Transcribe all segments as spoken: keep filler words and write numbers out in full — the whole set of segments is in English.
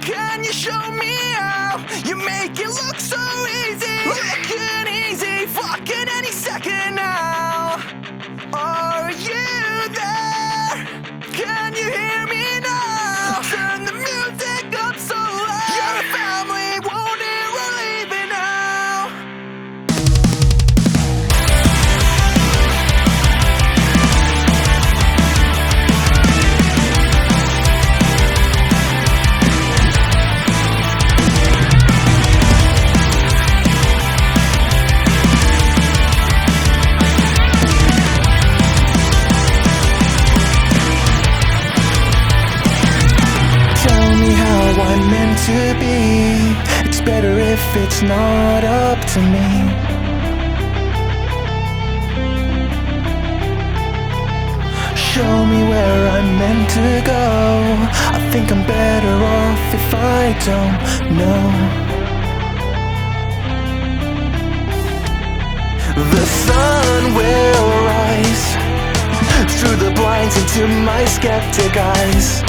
Can you show me how? You make it look so easy, looking easy, fucking any second now. Are you there? Can you hear me now? Turn the music up so loud. You're a family, won't it? We're leaving now. I'm meant to be. It's better if it's not up to me. Show me where I'm meant to go. I think I'm better off if I don't know. The sun will rise through the blinds into my skeptic eyes.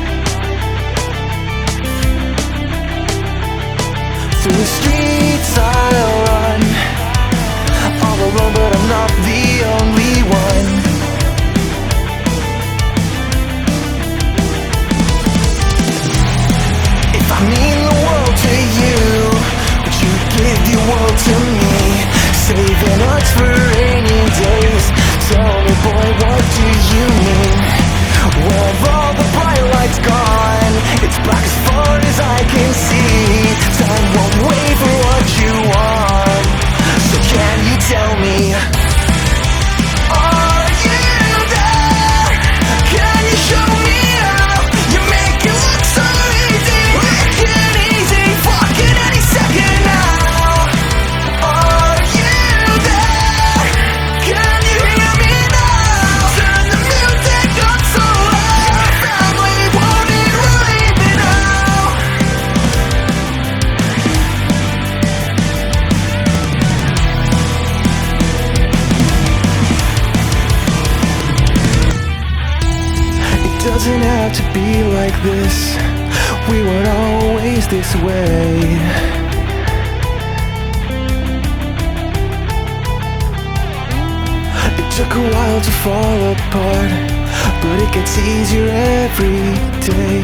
Through the streets I'll run, all alone, but I'm not the only one. If I mean the world to you, would you give your world to me? Saving us for rainy days. Tell me, boy, what do you mean? Where have all the bright lights gone? It's black as far as I can see. Time won't wait for what you want. So can you tell me, are you there? Can you show me how? You make it look so easy, looking easy, fucking any second now. Are you there? Can you hear me now? Turn the music up so loud. Your family won't need relieving now. It doesn't have to be like this. We weren't always this way. It took a while to fall apart, but it gets easier every day.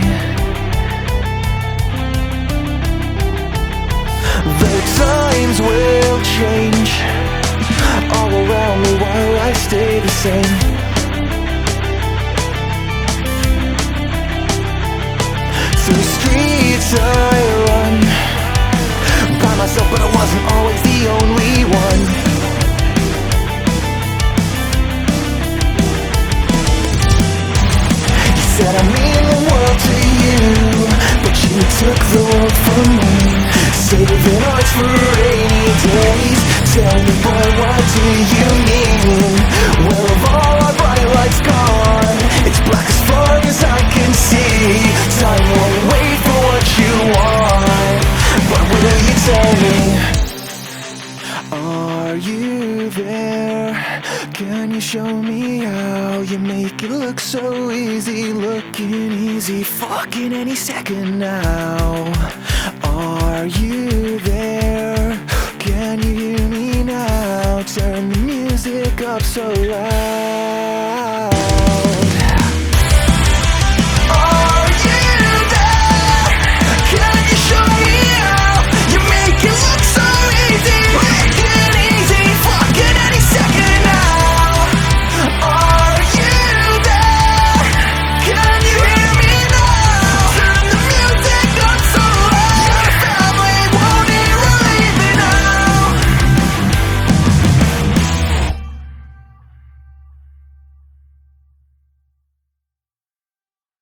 The times will change all around me while I stay the same. Through the streets I run, by myself, but I wasn't always the only one. You said I mean the world to you, but you took the world from me. Saving hearts for rainy days. Tell me, boy, what do you mean? Where have all our bright lights gone? It's black as far as I can see. Time won't wait for what you want. But will you tell me, are you there? Can you show me how? You make it look so easy, looking easy, fucking any second now. Are you there? Can you hear me now? Turn the music up so loud.